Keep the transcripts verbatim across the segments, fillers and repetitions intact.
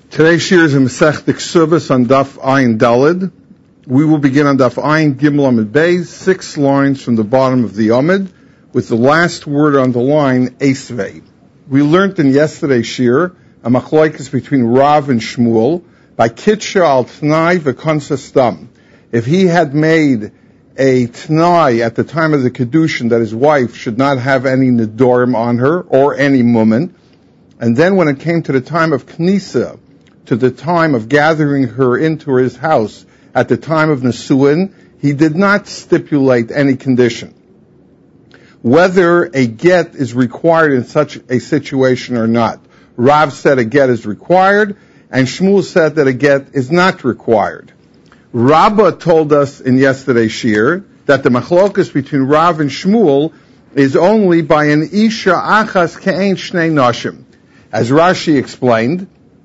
Today's shir is in Masech Ksubas on Daf Ayin Daled. We will begin on Daf Ayin Gimel Amid Beis, six lines from the bottom of the Amid, with the last word on the line, Esvei. We learned in yesterday's shir a machlokes between Rav and Shmuel by Kitsha al Tnai v'Konsa Stam. If he had made a Tnai at the time of the Kedushin that his wife should not have any Nedorim on her or any Mumen, and then when it came to the time of Knisa, to the time of gathering her into his house at the time of Nesuin, he did not stipulate any condition. Whether a get is required in such a situation or not. Rav said a get is required, and Shmuel said that a get is not required. Rabbah told us in yesterday's shir that the machlokas between Rav and Shmuel is only by an isha achas ke'ein shnei nashim. As Rashi explained,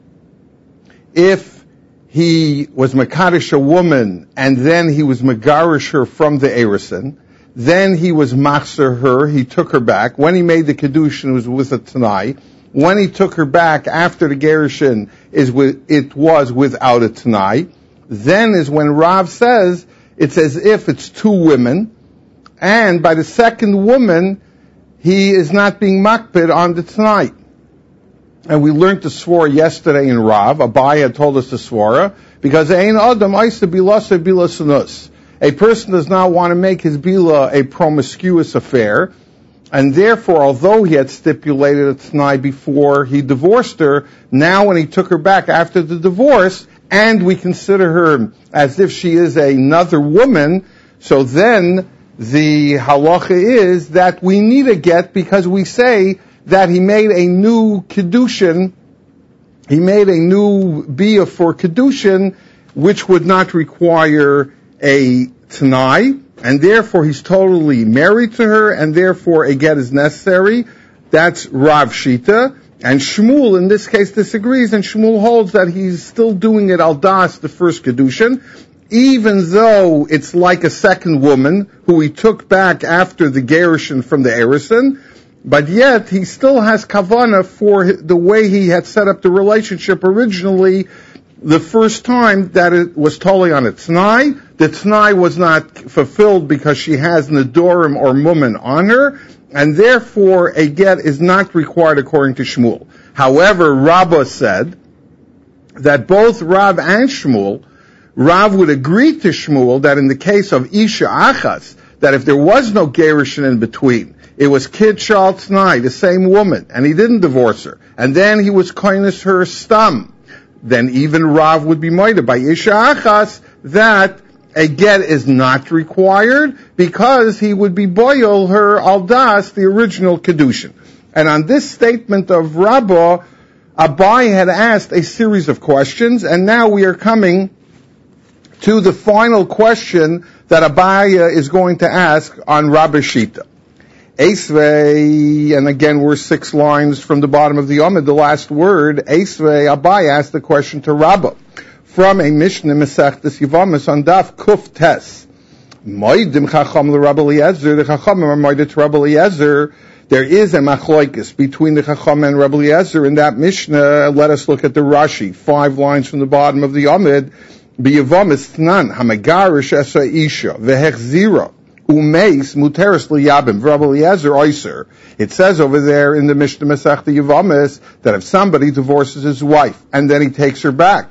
if he was Makadish a woman and then he was Megarish her from the Erison, then he was Machzer her, he took her back. When he made the Kedushin, it was with a Tanai. When he took her back after the Gerushin, is with, it was without a Tanai. Then is when Rav says, it's as if it's two women, and by the second woman, he is not being makpid on the Tanai. And we learned the swara yesterday in Rav. Abai had told us the swara, because ein adam aisa bilasa bilasanus. A person does not want to make his bila a promiscuous affair, and therefore, although he had stipulated a t'nai before he divorced her, now when he took her back after the divorce, and we consider her as if she is another woman, so then the halacha is that we need a get because we say that he made a new Kedushin, he made a new Bia for Kedushin, which would not require a Tanai, and therefore he's totally married to her, and therefore a get is necessary. That's Rav Shita. And Shmuel in this case disagrees, and Shmuel holds that he's still doing it al das, the first Kedushin, even though it's like a second woman who he took back after the Gerushin from the Erison, but yet he still has kavana for the way he had set up the relationship originally the first time that it was totally on a t'nai. The t'nai was not fulfilled because she has nedorim or mumen on her, and therefore a get is not required according to Shmuel. However, Rabbah said that both Rav and Shmuel, Rav would agree to Shmuel that in the case of Isha Achas, that if there was no gerushin in between, it was Kid Shal T'nai, the same woman, and he didn't divorce her. And then he was kindness her stam. Then even Rav would be moided by Isha Achas that a get is not required because he would be boil her aldas, the original Kedushin. And on this statement of Rabbah, Abai had asked a series of questions, and now we are coming to the final question that Abai is going to ask on Rabbi Shita. Esvei, and again we're six lines from the bottom of the Amid, the last word, Esvei, Abai asked the question to Rabbah from a Mishnah Masechtas Yevamos on Daf Kuf Tes. Moedim Chacham l'Rabbi Eliezer, the Chachamim are moeded to Rabbi Eliezer. There is a machlokes between the Chacham and Rabbi Eliezer in that Mishnah. Let us look at the Rashi, five lines from the bottom of the Amid. B'Yevamis Tnan, Hamagarish Esa Isha, Vehechzira. Umeis muteris liyabim v'Rabbi Eliezer oiser. It says over there in the Mishnah Masechta Yevamis that if somebody divorces his wife and then he takes her back,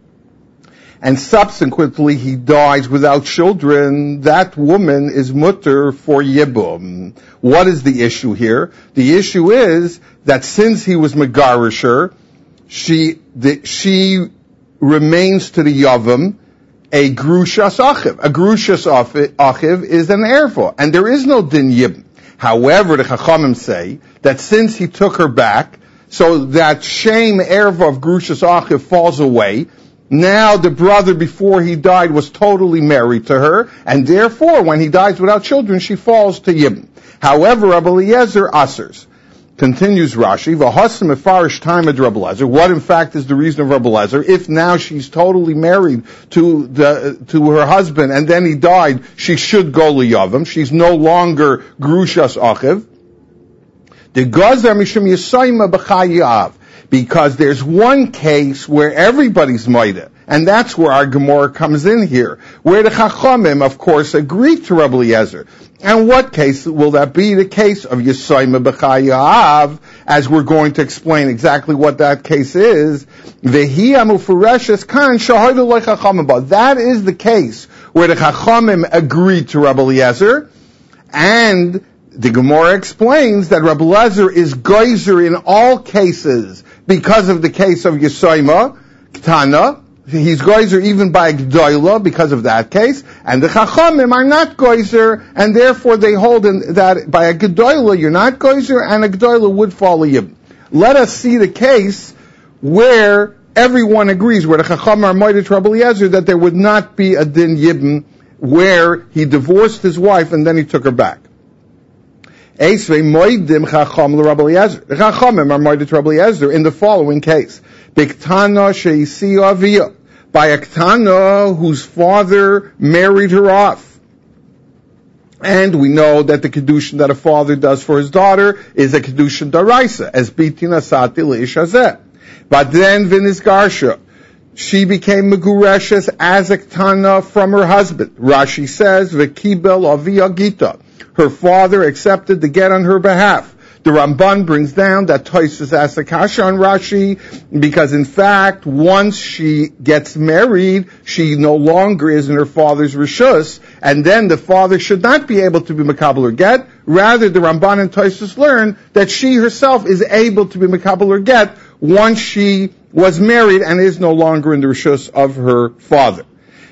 and subsequently he dies without children, that woman is mutter for yibum. What is the issue here? The issue is that since he was megarisher, she the, she remains to the yavam a grushas achiv. A grushas achiv is an erva, and there is no din yibn. However, the Chachamim say that since he took her back, so that shame erva of grushas achiv falls away. Now the brother before he died was totally married to her, and therefore when he dies without children, she falls to yibn. However, Rabbi Eliezer asers. Continues Rashi, v'hasim efarish time of Rabbi Eliezer. What in fact is the reason of Rabbi Eliezer? If now she's totally married to the to her husband and then he died, she should go liyavam. She's no longer grushas achiv. The gazar mishum yisayma b'chayav. because there's one case where everybody's moida, and that's where our Gemara comes in here, where the Chachamim, of course, agreed to Rabbi Eliezer. And what case will that be? The case of Yisayma B'chayav, as we're going to explain exactly what that case is. Vehi amufureshes kan shahidu lo Chachamim ba. That is the case where the Chachamim agreed to Rabbi Eliezer, and the Gemara explains that Rabbi Eliezer is geyser in all cases because of the case of Yisayma Ketana. He's geyser even by Gdoila because of that case, and the Chachamim are not geyser, and therefore they hold in that by a Gdoila you're not geyser, and a Gdoila would follow you. Let us see the case where everyone agrees, where the Chachamim are moeded Rabbi Eliezer, that there would not be a din yibn, where he divorced his wife and then he took her back. Eisvei moedim Chacham l'Rabbi Eliezer. The Chachamim are moeded Rabbi Eliezer in the following case. Biktana sheisi aviyah, by a ktana whose father married her off. And we know that the kedushin that a father does for his daughter is a kedushin daraisa, as bitina sati leish hazeh. But then v'nizgarsha, she became megureshes as a ktana from her husband. Rashi says v'kibel aviyah gita, her father accepted the get on her behalf. The Ramban brings down that Tosfos asks a kasha on Rashi, because in fact, once she gets married, she no longer is in her father's rishus, and then the father should not be able to be makabel or get. Rather, the Ramban and Tosfos learn that she herself is able to be makabel or get once she was married and is no longer in the rishus of her father.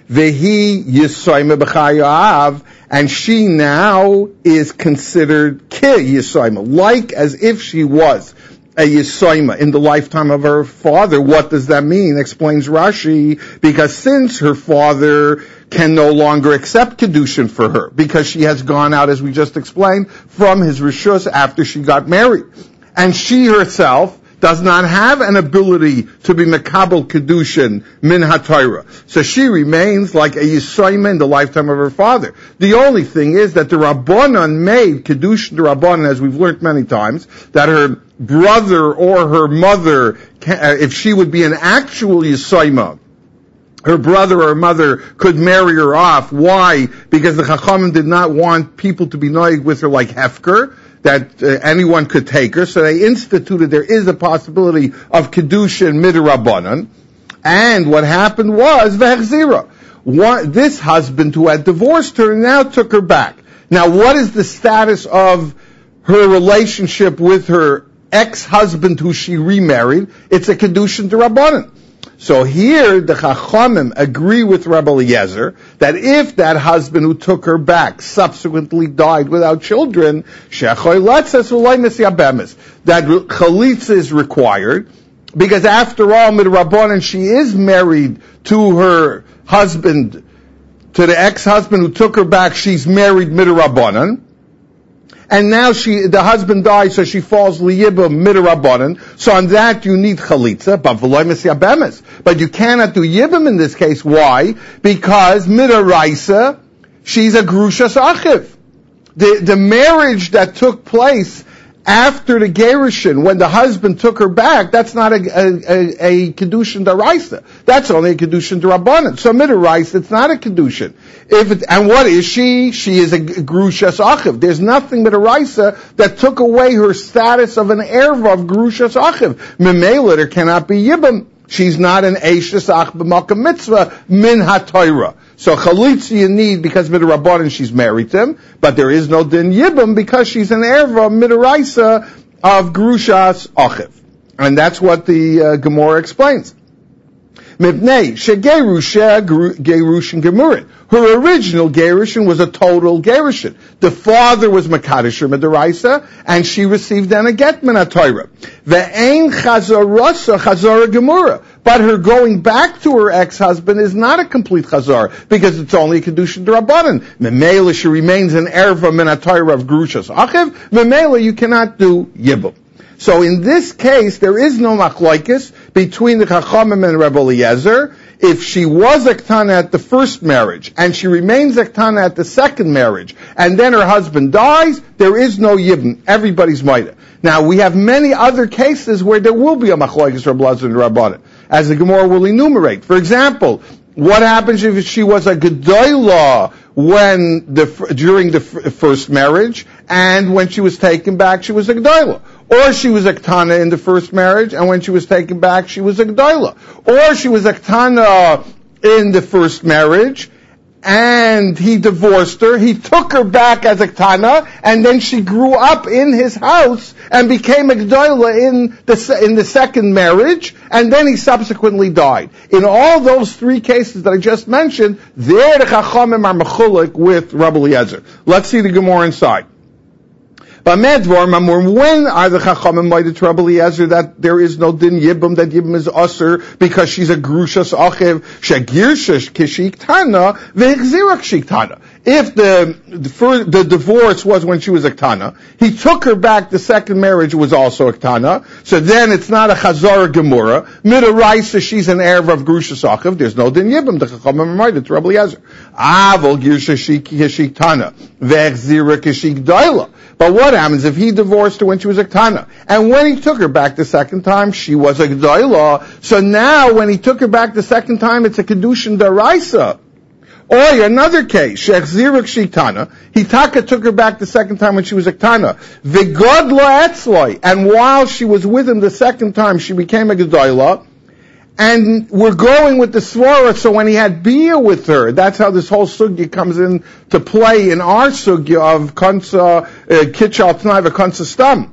Vehi Yisayma b'chayav, and she now is considered ki Yisayma, like as if she was a Yisayma in the lifetime of her father. What does that mean? Explains Rashi, because since her father can no longer accept kedushin for her, because she has gone out, as we just explained, from his rishus after she got married, and she herself does not have an ability to be mekabel kedushin min haTorah, so she remains like a yisayma in the lifetime of her father. The only thing is that the Rabbanan made kedushin the Rabbanan, as we've learned many times, that her brother or her mother, if she would be an actual yisayma, her brother or mother could marry her off. Why? Because the Chachamim did not want people to be noig with her like hefker, that uh, anyone could take her, so they instituted there is a possibility of kedushin midrabanan. And what happened was vehechzira. This husband who had divorced her now took her back. Now, what is the status of her relationship with her ex-husband who she remarried? It's a kedushin derabanan. So here, the Chachamim agree with Rabbi Eliezer that if that husband who took her back subsequently died without children, that chalitza is required, because after all, midrabanan, she is married to her husband, to the ex-husband who took her back. She's married midrabanan. And now she, the husband dies, so she falls liyibah midrabanan. So on that you need chalitza, but v'loy mesyabemes. But you cannot do yibam in this case. Why? Because midaraisa, she's a grushas achiv. The the marriage that took place after the gerushin, when the husband took her back, that's not a, a, a, a kedushin daraisa. That's only a kedushin darabanan. So midaraisa, it's not a kedushin. If it, and what is she? She is a grushas achiv. There's nothing midaraisa that took away her status of an erva of grushas achiv. Memela, there cannot be yibam. She's not an eishes ach b'malka mitzvah min haTorah. So chalitza you need because midrabanan she's married to him, but there is no din yibam because she's an erva midaraisa of grushas achiv, and that's what the uh, Gemara explains. Mibnei shegerusha gerushin gemurin. Her original gerushin was a total gerushin. The father was makadosh midaraisa, and she received then a get min haTorah. Ve'ein chazarasa chazara gemura. But her going back to her ex-husband is not a complete chazar, because it's only a kedushin d'Rabbanan. Memela, she remains an erva min haTorah of grushas achiv. Memela, you cannot do yibum. So in this case, there is no machlokes between the Chachamim and Rabbi Eliezer. If she was a ktana at the first marriage, and she remains a ktana at the second marriage, and then her husband dies, there is no yibum. Everybody's maida. Now, we have many other cases where there will be a machlokes Reb Elazar and Rabbanan, as the Gemara will enumerate. For example, what happens if she was a gedolah when the during the f- first marriage, and when she was taken back, she was a gedolah? Or she was a ktana in the first marriage, and when she was taken back, she was a gedolah. Or she was a ktana in the first marriage, and he divorced her, he took her back as a ktana, and then she grew up in his house and became a gedolah in the in the second marriage, and then he subsequently died. In all those three cases that I just mentioned, there the Chachamim are mechulik with Rabbi Eliezer. Let's see the Gemara inside. When are the Chachamim mighty to Rabbi Eliezer that there is no din yibum, that yibum is usher because she's a grushas achiv shegirshish kishiktana vehechzira kishiktana? If the, the the divorce was when she was a ktana, he took her back. The second marriage was also a ktana, so then it's not a chazara gemura. Midaraisa, she's an heir of grushas achiv. There's no din yibum. The Chachamim are mighty to Rabbi Eliezer. Avol girshish kishiktana vehechzira kishikdaila. But what happens if he divorced her when she was a ktana? And when he took her back the second time, she was a gedolah. So now when he took her back the second time, it's a kedushin daraisa. Or another case, shechziruk shiktana, Hitaka took her back the second time when she was a ktana. V'godla etzloi. And while she was with him the second time, she became a gedolah. And we're going with the svara, so when he had bia with her, that's how this whole sugya comes in to play in our sugya of kansa, kitchal t'nai v'kansa stam.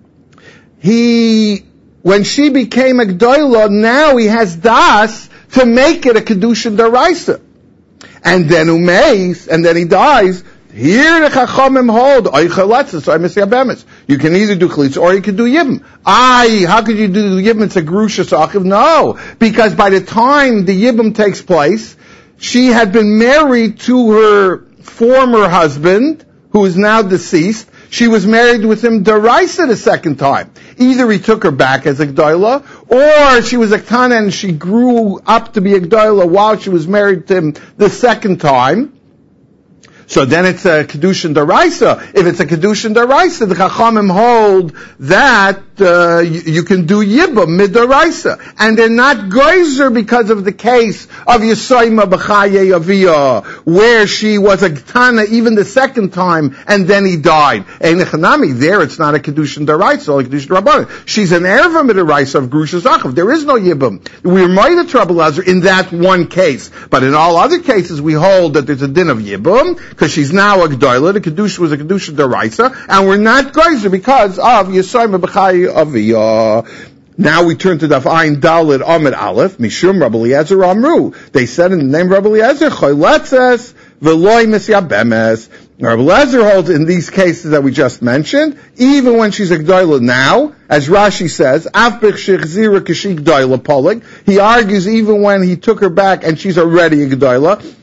He, when she became a gdoila, now he has das to make it a kedushin daraisa. And then umeis, and then he dies. Here the Chachamim hold, you can either do chalitza or you can do yibum. Ay, how could you do yibum? It's a grushas achiv. No, because by the time the yibum takes place, she had been married to her former husband, who is now deceased. She was married with him daraisa the second time. Either he took her back as a gdoila, or she was a ktana and she grew up to be a gdoila while she was married to him the second time. So then it's a kedushin daraisa. If it's a kedushin daraisa, the Chachamim hold that uh, you, you can do yibum midaraisa, and they're not geyser because of the case of Yisayma b'chaye aviyah, where she was a ktana even the second time, and then he died. Einechanami, there it's not a kedushin daraisa, or a kedushin rabbanan. She's an erva midaraisa of grushas achav. There is no yibum. We're mighty trouble Lazar in that one case, but in all other cases we hold that there's a din of yibum, because she's now a gedolah. The kedusha was a kedusha deraisa, and we're not geyser because of Yisayim b'chai aviyah. Now we turn to Daf Ayin Daled Amid Aleph. Mishum Rabbi Eliezer Amru. They said in the name of Rabbi Eliezer, Choyletzes v'loy misyabemes. Rabbi Eliezer holds in these cases that we just mentioned, even when she's a gedolah now, as Rashi says, Af b'chshich k'shik gedolah polig. He argues even when he took her back and she's already a gedolah.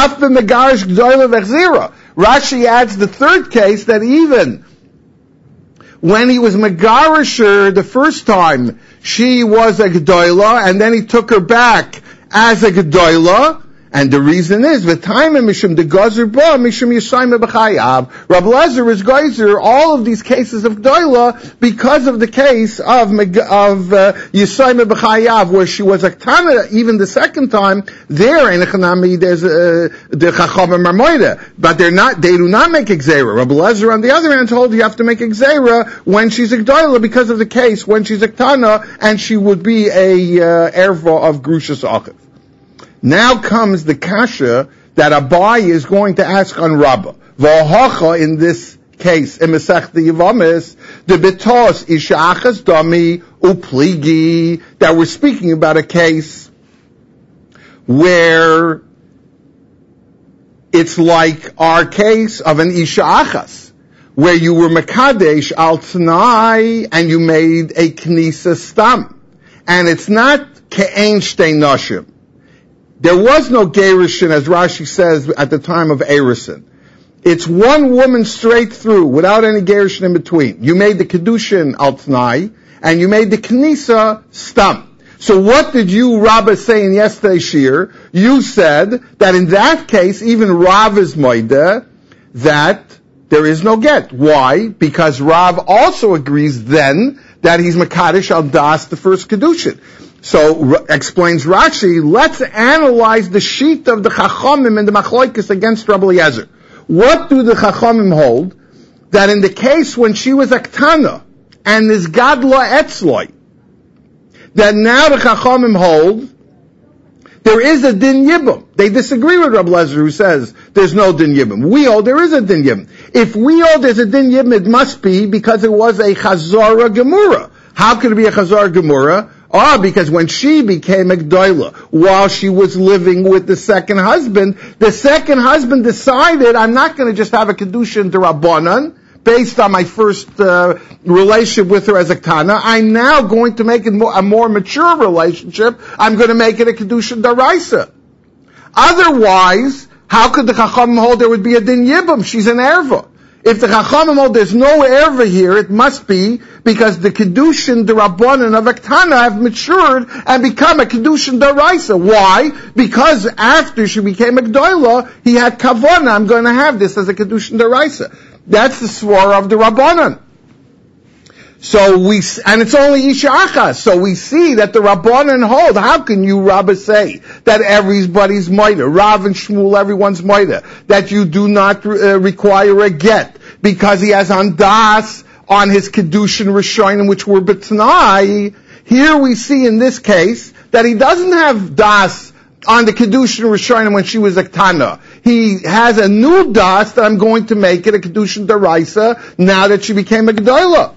Rashi adds the third case that even when he was megarisher the first time, she was a gedolah, and then he took her back as a gedolah. And the reason is, the time mishum de gazer ba mishum yisayim b'chayav. Rabbi Eliezer is geyser all of these cases of gedolah because of the case of of uh, yisayim b'chayav, where she was a ktana even the second time. There in Echanami there's uh, the chachamim marmoida, but they're not. They do not make exera. Rabbi Eliezer on the other hand told you have to make exera when she's a gedolah because of the case when she's a ktana and she would be a uh, erva of grushas achiv. Now comes the kasha that Abai is going to ask on Rabbah. V'ahacha in this case, in Masech the Yevamis, the betos isha achas dami upligi, that we're speaking about a case where it's like our case of an isha achas, where you were mekadesh al t'nai and you made a knisa stam, and it's not ke'ein shtei nashim. There was no gerushin, as Rashi says, at the time of Erison. It's one woman straight through, without any gerushin in between. You made the kedushin al t'nai, and you made the knisa stam. So what did you, Rabbah, say in yesterday's shir? You said that in that case, even Rav is moida, that there is no get. Why? Because Rav also agrees then that he's Makadosh al Das, the first Kedushin. So, r- explains Rashi, let's analyze the sheet of the Chachamim and the Machlokes against Rabbi Eliezer. What do the Chachamim hold? That in the case when she was Aktana, and is Gadla Etzloi, that now the Chachamim hold, there is a Din Yibum. They disagree with Rabbi Eliezer who says there's no Din Yibum. We hold there is a Din Yibum. If we hold there's a Din Yibum, it must be because it was a Chazara Gemura. How could it be a Chazara Gemura? Ah, because when she became a Gdoila, while she was living with the second husband, the second husband decided, I'm not going to just have a Kedushin D'Rabbanan, based on my first uh, relationship with her as a Ktana. I'm now going to make it more, a more mature relationship. I'm going to make it a Kedushin D'Oraisa. Otherwise, how could the Chachamim hold there would be a Din Yibum? She's an Erva. If the Chachamim hold there's no Erva here, it must be because the Kedushin D'Rabbanan of Aktana have matured and become a Kedushin D'Oraisa. Why? Because after she became a Gdoila, he had Kavana, I'm going to have this as a Kedushin D'Oraisa. That's the swara of the Rabbanan. So we, and it's only Isha Achas. So we see that the Rabbanan hold. How can you, Rabbah, say that everybody's moida, Rav and Shmuel, everyone's moida, that you do not uh, require a get because he has on das on his kedushin rishonim, which were betnai? Here we see in this case that he doesn't have das on the kedushin rishonim when she was a ktana. He has a new das that I'm going to make it a kedushin daraisa now that she became a gedola.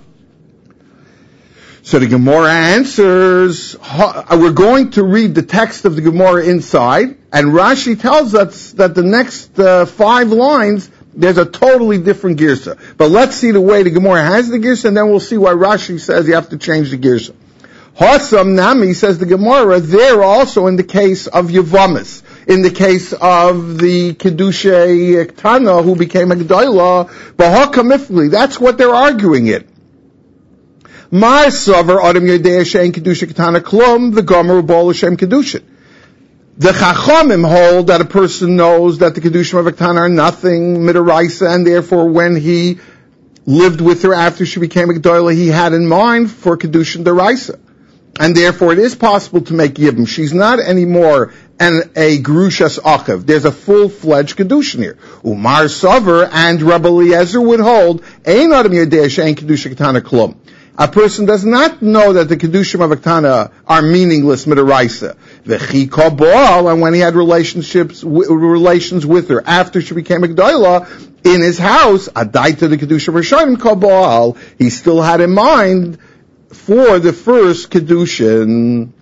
So the Gemara answers, we're going to read the text of the Gemara inside, and Rashi tells us that the next uh, five lines, there's a totally different girsa. But let's see the way the Gemara has the girsa, and then we'll see why Rashi says you have to change the girsa. Hasam Nami, says the Gemara, there also in the case of Yavamis, in the case of the Kedusha Ktana who became a Gdoila, Bahaka that's what they're arguing it. My sover Adam Yodea Shein Kedusha Ketana Klum, the Gomer Bol Hashem Kedusha. The Chachamim hold that a person knows that the Kedushim of Ketana are nothing, Midaraisa, and therefore when he lived with her after she became a Gdoila, he had in mind for Kedushin Daraisa. And therefore it is possible to make Yibam. She's not anymore an, a Gerushas Achav. There's a full-fledged Kedushin here. Umar Sover and Rabbi Eliezer would hold, Ein Adam Yodea Shein Kedusha Ketana Klum. A person does not know that the Kedushim of Aktana are meaningless midaraisa. V'chi kabal, and when he had relationships, w- relations with her after she became a Gdoila, in his house, adaita the Kedushim Rishonim kabal, he still had in mind for the first Kedushin.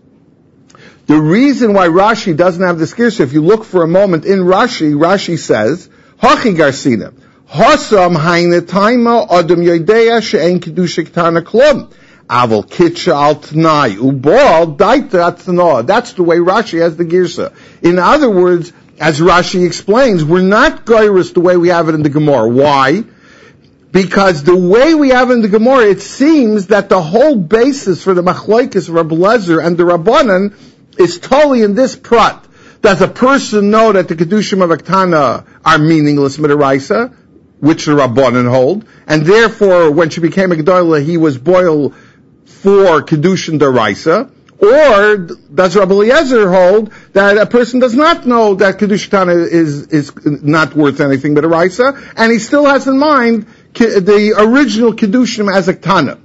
The reason why Rashi doesn't have this girsa, if you look for a moment in Rashi, Rashi says, Hachi Garsina. Hasam haine taima adam yodeya she'en kedusha ketana klum. Aval kitcha al t'nai ubal daita at'na. That's the way Rashi has the girsa. In other words, as Rashi explains, we're not goyrus the way we have it in the Gemara. Why? Because the way we have it in the Gemara, it seems that the whole basis for the machlokes of Rabbi Eliezer and the Rabbanan is totally in this prat. Does a person know that the kedushim of Aktana are meaningless midaraisa, which the Rabbanan hold, and therefore when she became a Gedola, he was boiled for Kedushin Daraisa? Or does Rabbi Eliezer hold that a person does not know that Kedushin Tana is, is not worth anything but a Raisa, and he still has in mind the original Kedushin as a Tana?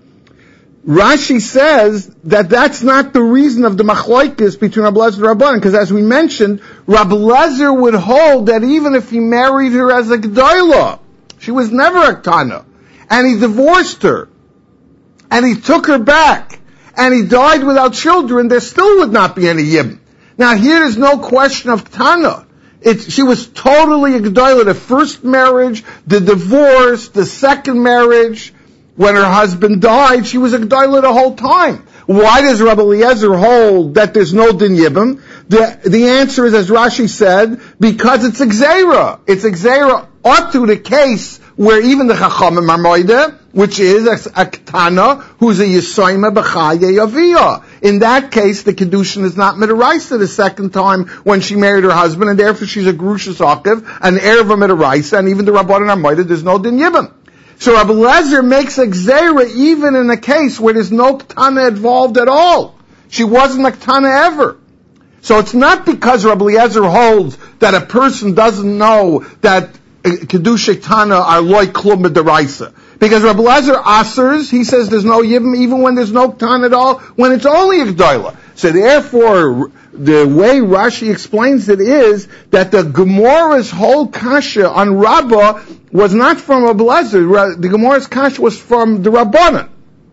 Rashi says that that's not the reason of the machlokes between Rabbi Eliezer and Rabbanan, because as we mentioned, Rabbi Eliezer would hold that even if he married her as a Gedola, she was never a Ktana, and he divorced her, and he took her back, and he died without children, there still would not be any Yibn. Now here there's no question of Ktana. It's, she was totally a Gedola, the first marriage, the divorce, the second marriage. When her husband died, she was a Gedola the whole time. Why does Rabbi Eliezer hold that there's no Din Yibam? The, the answer is, as Rashi said, because it's a Gzeira. It's a Gzeira ought to the case where even the Chachamim are moide, which is a, a Ktana who's a Yisayma B'chaye Aviyah. In that case, the Kedushin is not Midaraisa the second time when she married her husband, and therefore she's a Grushas Akiv, an heir of a Midaraisa, and even the Rabbanan Armoida, there's no Din Yibam. So Rabbi Lezer makes a Gzeira even in a case where there's no Ktana involved at all. She wasn't a Ktana ever. So it's not because Rabbi Eliezer holds that a person doesn't know that Kedusha Ktana are loy klum b'deraisa. Because Rabbi Eliezer asers, he says there's no yibam even when there's no Ktana at all, when it's only a gdoila. So therefore, the way Rashi explains it is that the Gemara's whole kasha on Rabbah was not from Rabbi Eliezer. The Gemara's kasha was from the Rabbanan.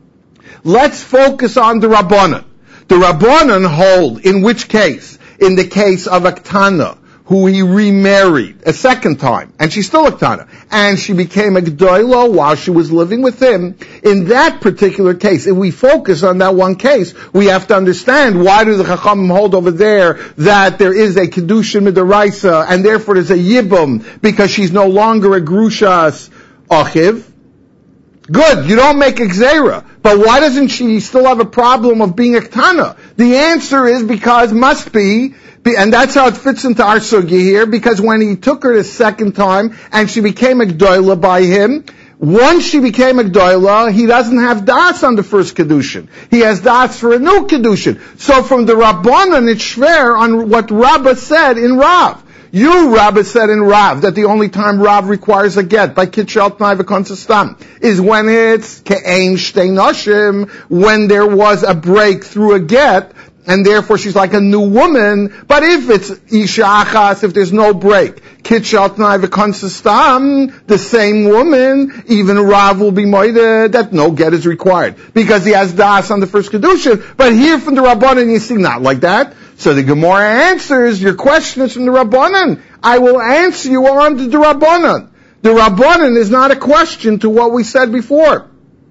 Let's focus on the Rabbanan. The Rabbanan hold, in which case? In the case of a Ktana, who he remarried a second time, and she's still a Ktana, and she became a Gdoila while she was living with him. In that particular case, if we focus on that one case, we have to understand why do the Chachamim hold over there that there is a Kedushin Midaraisa, and therefore there's a Yibum, because she's no longer a Grushas Achiv. Good, you don't make a Gzeira. But why doesn't she still have a problem of being a Ktana? The answer is because must be, and that's how it fits into our sugya here, because when he took her the second time and she became a Gdoila by him, once she became a Gdoila, he doesn't have das on the first Kedushin. He has das for a new Kedushin. So from the Rabbanan, it's shver on what Rabbah said in Rav. You, Rabbah, said in Rav that the only time Rav requires a get by Kitchel Tnai V'Konsistam is when it's Ke'ein Shtei Noshim, when there was a break through a get, and therefore she's like a new woman. But if it's Isha Achas, if there's no break, Kitchel Tnai V'Konsistam, the same woman, even Rav will be moided that no get is required, because he has das on the first Kedushin. But here from the Rabbanan, you see, not like that. So the Gemara answers, your question is from the Rabbanan. I will answer you on the Rabbanan. The Rabbanan is not a question to what we said before.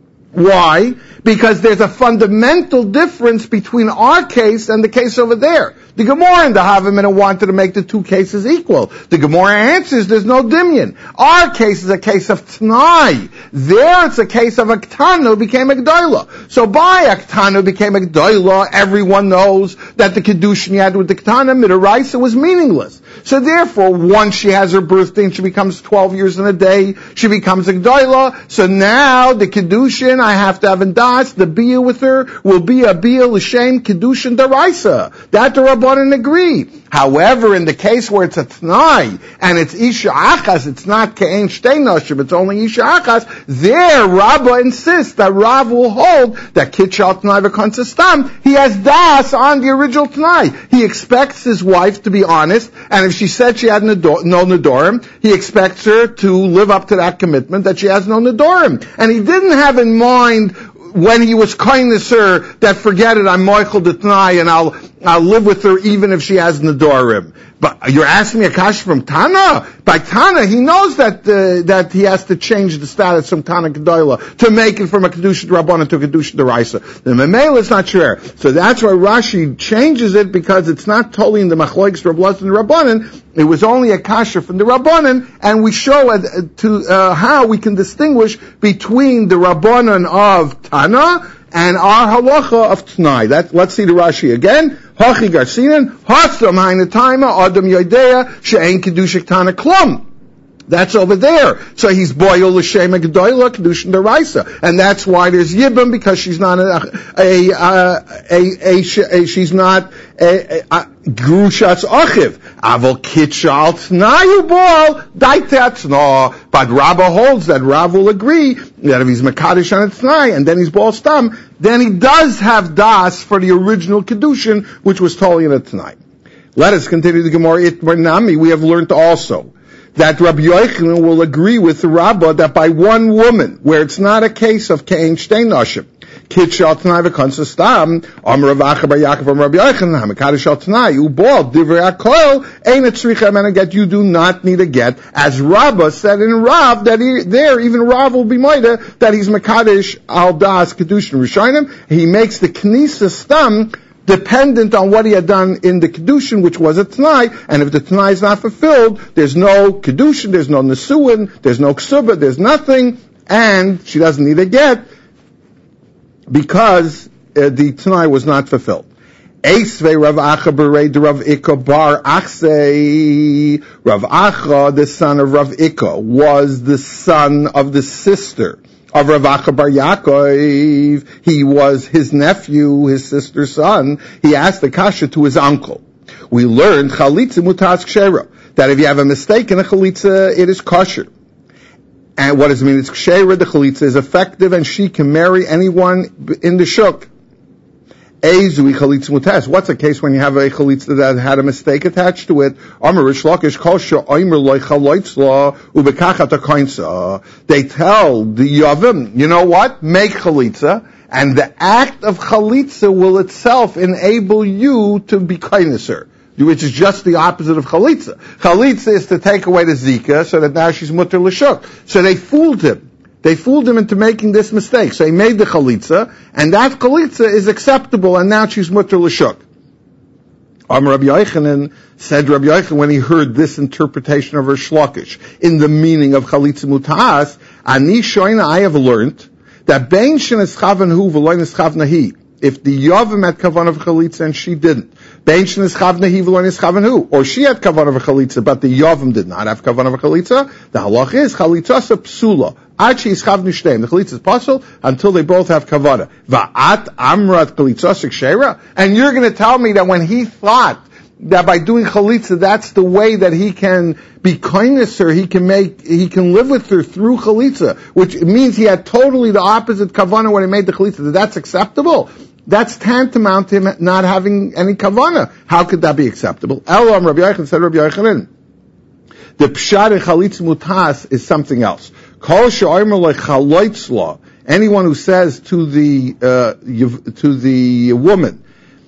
Why? Because there's a fundamental difference between our case and the case over there. The Gemara and the Havamina wanted to make the two cases equal. The Gemara answers there's no dimyan. Our case is a case of Tnai. There it's a case of a Ktana who became a Gdoila. So by a Ktana who became a Gdoila, everyone knows that the Kedushin you had with the Ktana, Midaraisa, was meaningless. So therefore, once she has her birthday and she becomes twelve years in a day, she becomes a Gdoila. So now the Kedushin, I have to have in das, the Bia with her will be a Bia L'Shem Kedushin Daraisa. That the Rabbanan agree. However, in the case where it's a Tnai, and it's Isha Achas, it's not Ke'en Shtei Noshim, it's only Isha Achas, there Rabbah insists that Rav will hold that Kitchel Tnai V'Konsistam, he has das on the original Tnai. He expects his wife to be honest, and if she said she had no Nedorim, he expects her to live up to that commitment that she has no Nedorim. And he didn't have in mind when he was kindness her that forget it, I'm Michael D'Tnai and I'll I'll live with her even if she has Nedorim. But you're asking me a kasha from Tana? By Tana, he knows that uh, that he has to change the status from Tana Gedola to make it from a Kedusha Rabbanan to a Kedusha Deraisa. The Memela is not sure. So that's why Rashi changes it, because it's not totally in the Machlokes Rav Eliezer and the Rabbanan. It was only a kasha from the Rabbanan, and we show it to uh, how we can distinguish between the Rabbanan of Tana and our halacha of Tnai. That, let's see the Rashi again. Hachi Garcinan, Hasam Hainataima, Adam Yodea, She'en Kedusha Tana Klum. That's over there. So he's boyol l'shem gedoyla kedushin deraisa, and that's why there's yibam, because she's not a a a, a, a, a she's not a, a, a grushatz achiv. Avol kitchal tnayu bol daitatno. But Rabbah holds that Rav will agree that if he's mekadosh on a tnai and then he's bol stam, then he does have das for the original kedushin, which was totally in a tnai. Let us continue the Gemara Itmar Nami. We have learned also that Rabbi Yochanan will agree with the Rabbah that by one woman, where it's not a case of Ke'en Shtei Noshim, Kitchel Tnai V'Konsa Stam, Amar Rav Acha Bar Yaakov Amar Rabbi Yochanan, HaMekadosh Al Tnai, Ubol, Divrei HaKol, Ein Etzricha Amen Get, you do not need a get, as Rabbah said in Rav, that he, there, even Rav will be moida, that he's Mekadosh Al Das Kedushin Rishonim, he makes the Knisa Stam dependent on what he had done in the Kedushin, which was a Tnai, and if the Tnai is not fulfilled, there's no Kedushin, there's no Nesuin, there's no Ksuba, there's nothing, and she doesn't need a get because uh, the Tanai was not fulfilled. Eisvei Rav Acha bereid Rav Ika bar Achsei. Rav Acha, the son of Rav Ika, was the son of the sister of Rav Acha bar Yaakov. He was his nephew, his sister's son. He asked the kasha to his uncle. We learned chalitza mutas kshera, that if you have a mistake in a chalitza, it is kosher. And what does it mean? It's kshera. The chalitza is effective, and she can marry anyone in the shuk. Ezui chalitza mutas. What's a case when you have a chalitza that had a mistake attached to it? Amar Rish Lakish kol she'omer loy chalitza ubekachat hakoinsa. They tell the yavim, you know what? Make chalitza, and the act of chalitza will itself enable you to be kindnesser, which is just the opposite of chalitza. Chalitza is to take away the zika, so that now she's mutter l'shuk. So they fooled him. They fooled him into making this mistake. So he made the chalitza, and that chalitza is acceptable, and now she's mutter l'shuk. Amar Rabbi Yochanan, said Rabbi Yochanan when he heard this interpretation of Rish Lakish in the meaning of chalitza mutas, ani shoyna, I have learned that bein shenischaven hu v'loy nischavna hi. If the Yavim had kavan of chalitza and she didn't, bein shenischaven hi v'loy nischavna hu, or she had kavan of a chalitza but the Yavim did not have kavan of a chalitza, the halach is chalitzasa psula. Achi ischav nishtem. The chalitza is possible until they both have kavana. Va'at amrat chalitzasik sheira. And you're going to tell me that when he thought that by doing chalitza, that's the way that he can be kindness her, he can make, he can live with her through chalitza, which means he had totally the opposite kavana when he made the chalitza. That's acceptable. That's tantamount to him not having any kavana. How could that be acceptable? Elam Rabbi Yochanan said Rabbi Yochanan. The pshat in chalitza mutas is something else. Anyone who says to the uh, to the woman,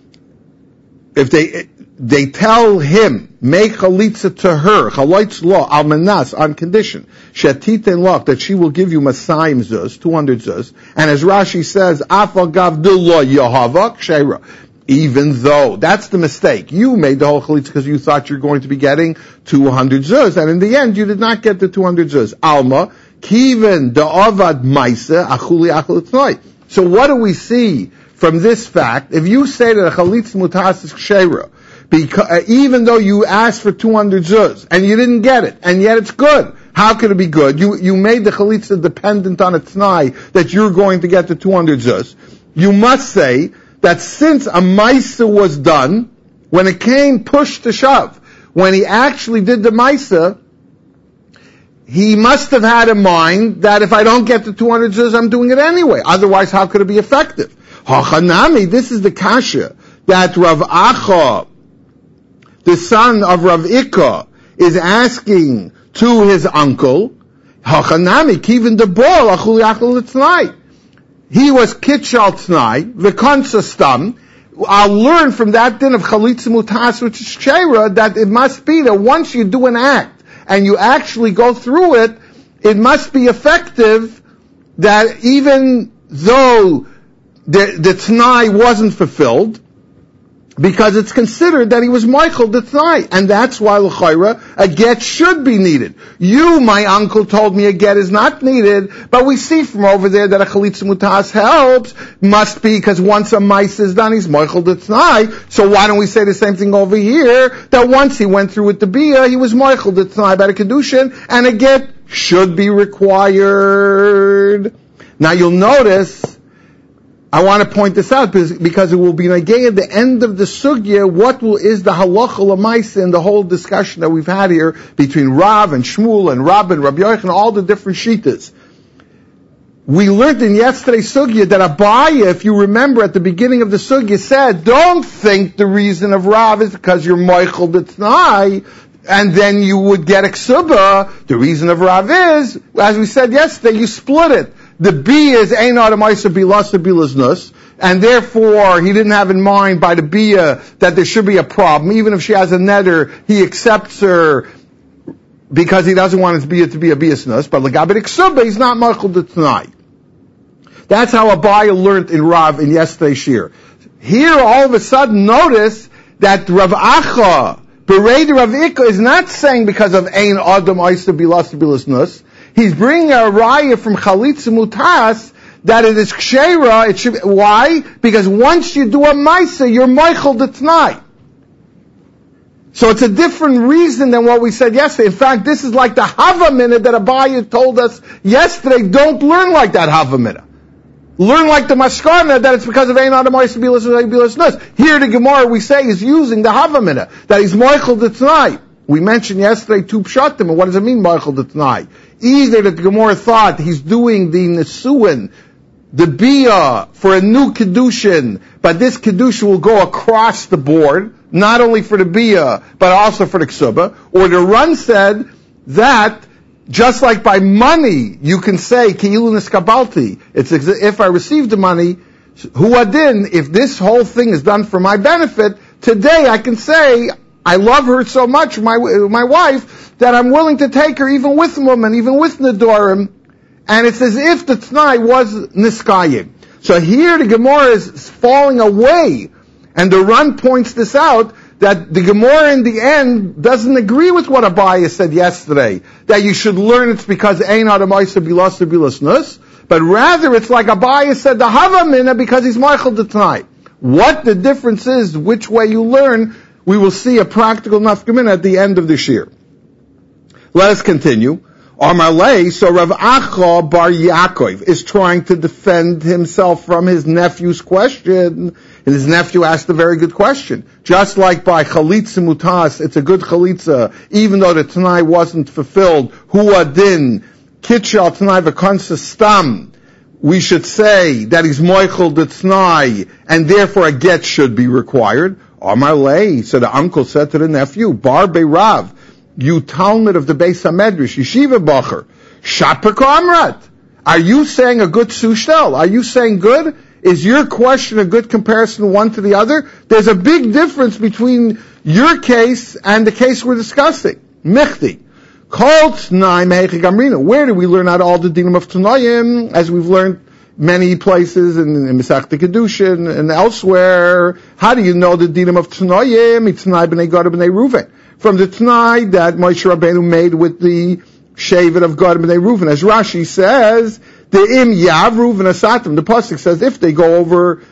if they they tell him make chalitza to her, chalitz law almanas, on condition shetiten loch, that she will give you masayim zuz, two hundred zuz, and as Rashi says, afal gav lo yahava kshera. Even though that's the mistake, you made the whole chalitza because you thought you're going to be getting two hundred zuz, and in the end you did not get the two hundred zuz. Alma kiven da'avad maisa achuli achul tonight. So what do we see from this fact? If you say that a chalitza mutas is kshera, because uh, even though you asked for two hundred zuz and you didn't get it, and yet it's good. How could it be good? You you made the chalitza dependent on a t'nai that you're going to get the two hundred zuz. You must say that since a maisa was done, when it came push to shove, when he actually did the maisa, he must have had in mind that if I don't get the two hundred zuz, I'm doing it anyway. Otherwise, how could it be effective? Hachanami, this is the kasha that Rav Acha, the son of Rav Ika, is asking to his uncle. Hachanami, kivin the ball, achuli achul tonight. He was kitchal tnai, v'konsa stam. I'll learn from that din of chalitza mutas, which is sheira, that it must be that once you do an act and you actually go through it, it must be effective, that even though the, the tnai wasn't fulfilled, because it's considered that he was Michael the tnai, and that's why l'chayra a get should be needed. You, my uncle, told me a get is not needed, but we see from over there that a chalitza mutas helps. Must be because once a mice is done, he's Michael the tnai. So why don't we say the same thing over here? That once he went through with the bia, he was Michael the tnai by the kedushin, and a get should be required. Now you'll notice, I want to point this out because it will be negay at the end of the sugya. What will, is the halacha l'maisa in the whole discussion that we've had here between Rav and Shmuel and Rab and Rabbi Yochanan, all the different shitas. We learned in yesterday's sugya that Abaya, if you remember at the beginning of the sugya, said, don't think the reason of Rav is because you're Michael the T'nai, and then you would get a ksuba. The reason of Rav is, as we said yesterday, you split it. The B is ein adamaisa bilasa bilaznus, and therefore he didn't have in mind by the bia that there should be a problem. Even if she has a netter, he accepts her because he doesn't want his bia to be a biasnus. But legabit iksuba, he's not machal the tonight. That's how Abaya learned in Rav in yesterday's shir. Here, all of a sudden, notice that Rav Acha, Berei Rav Ika, is not saying because of ein adam aisa bilasa bilasnus. He's bringing a raya from chalitza mutas that it is kshera. It should. Why? Because once you do a ma'isa, you're moichel the t'nai. So it's a different reason than what we said yesterday. In fact, this is like the hava minute that Abaye told us yesterday. Don't learn like that hava minute. Learn like the maskana that it's because of ein adam ma'isa bilas bilas nus. Here the Gemara we say is using the hava minute that he's moichel the t'nai. We mentioned yesterday two pshatim, and what does it mean moichel the t'nai? Either that the Gemara thought he's doing the nesuin, the bia for a new kedushin, but this kedushin will go across the board, not only for the bia, but also for the ksuba. Or the Run said that just like by money, you can say ki'ilu niskabalti. It's as if I received the money, hu adin. If this whole thing is done for my benefit, today I can say I love her so much, my my wife, that I'm willing to take her even with woman, even with nedorim. And it's as if the t'nai was niskayim. So here the Gemara is falling away, and the Run points this out, that the Gemara in the end doesn't agree with what Abaye said yesterday, that you should learn it's because ein adam ma'isa bilas bilas nus, but rather it's like Abaye said, the hava mina, because he's moichel the t'nai. What the difference is, which way you learn, we will see a practical nafkamina at the end of this year. Let us continue. Amarle, so Rav Acha bar Yaakov is trying to defend himself from his nephew's question. And his nephew asked a very good question. Just like by chalitza mutas, it's a good chalitza, even though the t'nai wasn't fulfilled. Hu adin, kitchal t'nai v'kansa stam. We should say that he's moichel the t'nai, and therefore a get should be required. Amarle, so the uncle said to the nephew, Bar Beirav, you Talmud of the Beis HaMedrash, Yeshiva Bacher, Shapaka Amrat. Are you saying a good sushtel? Are you saying good? Is your question a good comparison one to the other? There's a big difference between your case and the case we're discussing. Michti. Kol t'nai mehechi gamrina. Where do we learn out all the dinim of t'nayim? As we've learned many places in, in Masechta Kedushin and elsewhere. How do you know the dinim of t'nayim? It's t'nai b'nei Gad b'nei Ruven. From the t'nai that Moshe Rabbeinu made with the Shevet of Gad b'nei Ruven. As Rashi says, the im yavru v'nasatim. The pasuk says if they go over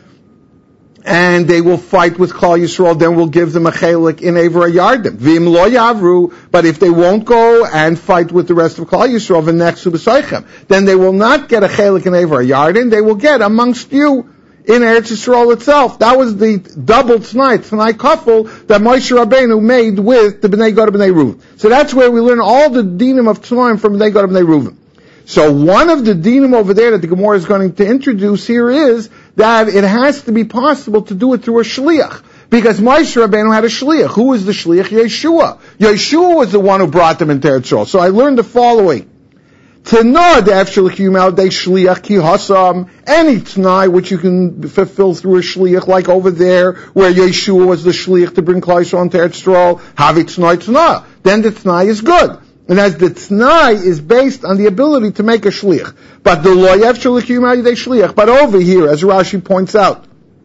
and they will fight with Klal Yisrael, then we'll give them a chelik in Eivra Yardim. V'im lo yavru, but if they won't go and fight with the rest of Klal Yisrael, v'nechsu b'soichem, then they will not get a chelik in Eivra Yardim. They will get amongst you in Eretz Yisrael itself. That was the double t'nai, t'nai couple that Moshe Rabbeinu made with the Bnei Gad b'nei Ruven. So that's where we learn all the dinim of t'naim from Bnei Gad b'nei Ruven. So one of the dinim over there that the Gemara is going to introduce here is that it has to be possible to do it through a shliach. Because Moshe Rabbeinu had a shliach. Who was the shliach? Yeshua. Yeshua was the one who brought them into Eretz Yisrael. So I learned the following. T'nai after l'kiyum de shliach ki hasam, any t'nai which you can fulfill through a shliach, like over there where Yeshua was the shliach to bring Klal Yisrael into Eretz Yisrael, havi t'nai t'nai. Then the t'nai is good. And as the t'nai is based on the ability to make a shliach. But the lo after l'kiyum de shliach. But over here, as Rashi points out,